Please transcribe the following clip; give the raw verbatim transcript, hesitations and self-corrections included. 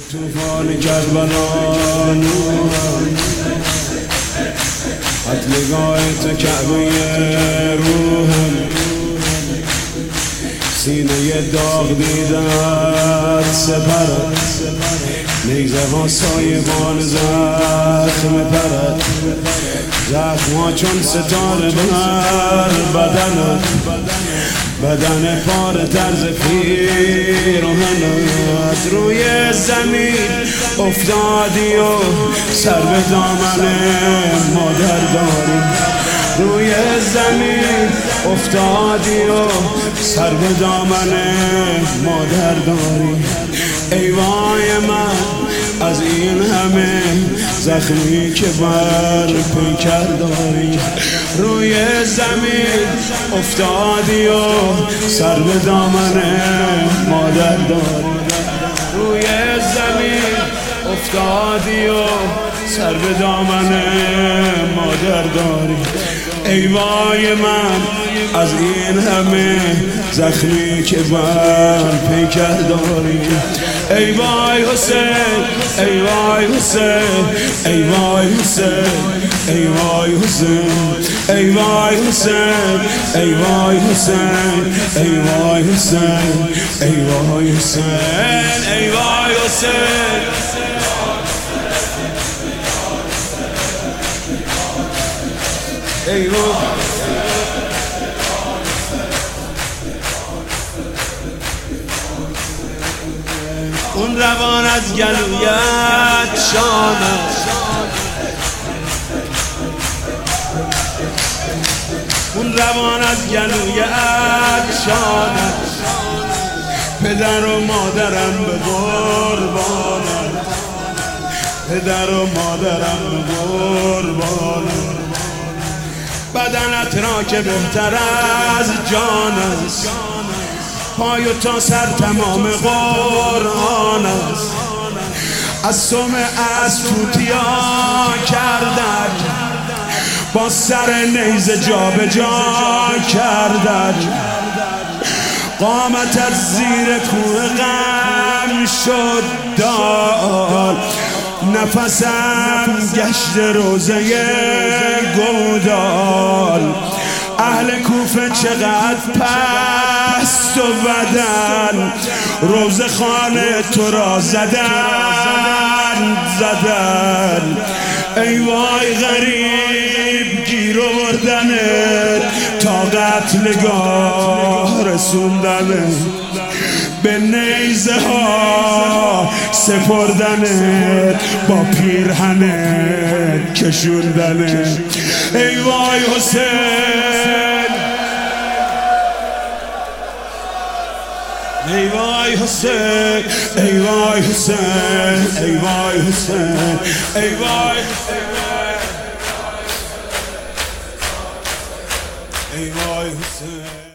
طوفان کربلا قتلگاه تو کعبه روحم، سینه داغ دیدت سپرت، نیزه ها سایبان زخم پرت، زخم ها چون ستاره بر بدنت، بدن پار طرز پیراهنت. روی زمین افتادی و سر به دامن مادر داری، روی زمین افتادی و سر به دامن مادر داری. ای وای من از این همه زخمی که بر پیکر داری، روی زمین افتادی و سر به دامن مادر داری، روی زمین افتادی و سر به دامن مادر داری. ای وای من از این همه زخمی که بر پیکر داری. ای وای حسین، ای وای حسین، ای وای حسین، ای وای حسین، ای وای حسین، ای وای حسین، ای وای حسین، ای وای حسین، ای وای حسین. ای وای اون روان از گلویت شانه، اون روان از گلویت شانه، پدر و مادرم به قربانت، پدر و مادرم به قربانت. بدنت را که بهتر از جان است، پای و تا سر تمام قرآن است. از سم از توتیا کردن، با سر نیزه جا به جا کردن. قامت از زیر کوه غم شد دال، نفسم گشت روزه گودال. اهل کوفه چقدر پست و بدن، روزه خانه تو را زدن زدن. ای وای غریب گیر آوردنت، تا قتلگاه رسوندنت، به نیزه ها سپردنت، با پیرهنت کشوندنت. ای وای حسین، ای وای حسین، ای وای حسین، ای وای حسین، ای وای ای وای حسین.